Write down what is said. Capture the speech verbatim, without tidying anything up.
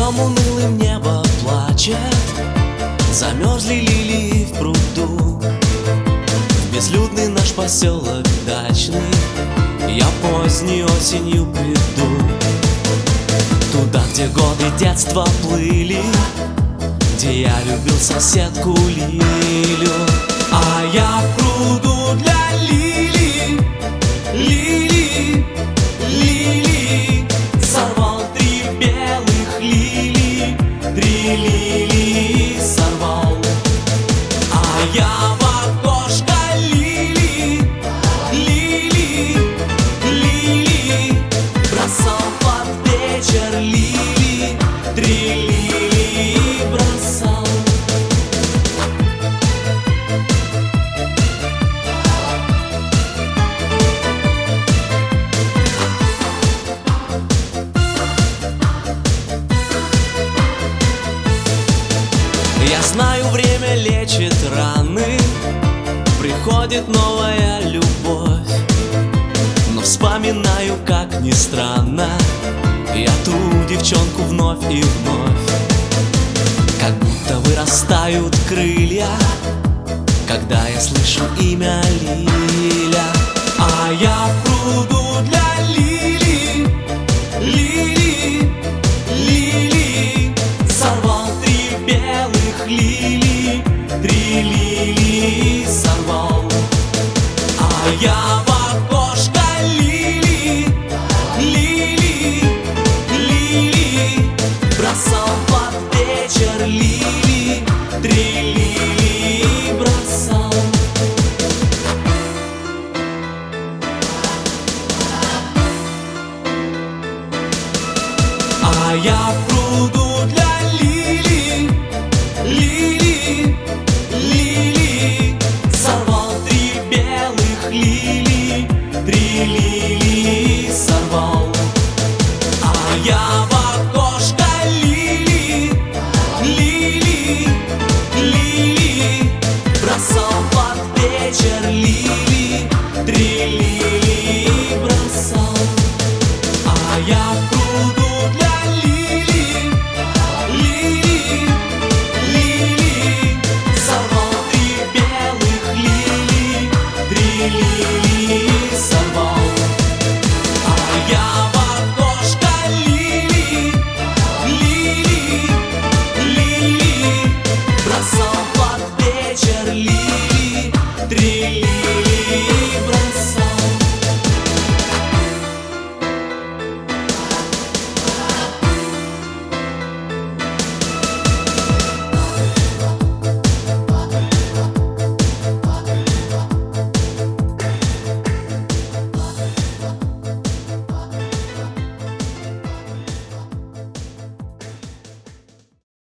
Днем унылым небо плачет, замерзли лилии в пруду. В безлюдный наш поселок дачный я поздней осенью приду. Туда, где годы детства плыли, где я любил соседку Лилю. А я в пруду для лилий, лилий, лилий сорвал три белых лилии, три лилии сорвал. А я в окошко лилии, лилии, лилии бросал под вечер лилии, три лилии бросал. Я знаю, время лечит раны, приходит новая любовь. Но вспоминаю, как ни странно, я ту девчонку вновь и вновь. Как будто вырастают крылья, когда я слышу имя Лиля. А я в пруду для лилий, лилий, лилий сорвал три белых лилии, три лилии сорвал. А я в окошко лилии, лилии, лилии бросал под вечер лилии, три лилии бросал. А я в пруду для лилий, лилии, лилии сорвал три белых лилии, три лилии.